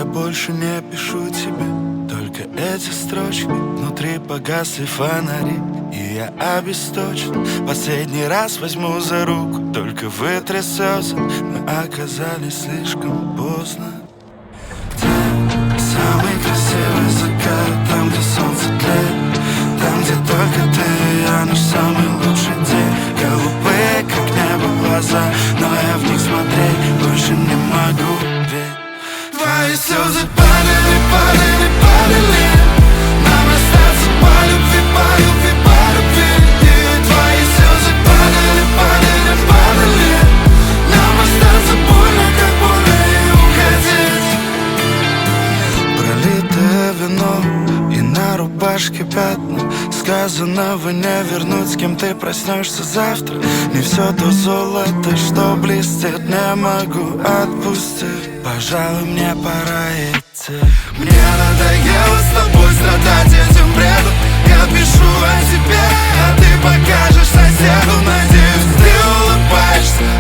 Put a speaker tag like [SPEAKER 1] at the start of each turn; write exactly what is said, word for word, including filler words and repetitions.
[SPEAKER 1] Я больше не пишу тебе только эти строчки. Внутри погасли фонари, и я обесточен. Последний раз возьму за руку, только вытри слезы. Мы оказались слишком поздно. Самый красивый закат, там, где солнце тлеет, там, где только ты и я, наш самый лучший день. Голубые, как небо, глаза, но я в них смотреть больше не могу. Ведь твои слезы падали, падали, падали. Нам остаться по любви, по любви, по любви. И твои слезы падали, падали, падали. Нам остаться больно, как больно, и уходить. Пролитое вино и на рубашке пятна. Сказанного не вернуть, с кем ты проснешься завтра. Не все то золото, что блестит, не могу отпустить. Пожалуй, мне пора идти. Мне надоело с тобой страдать этим бредом. Я пишу о тебе, а ты покажешь соседу. Надеюсь, ты улыбаешься,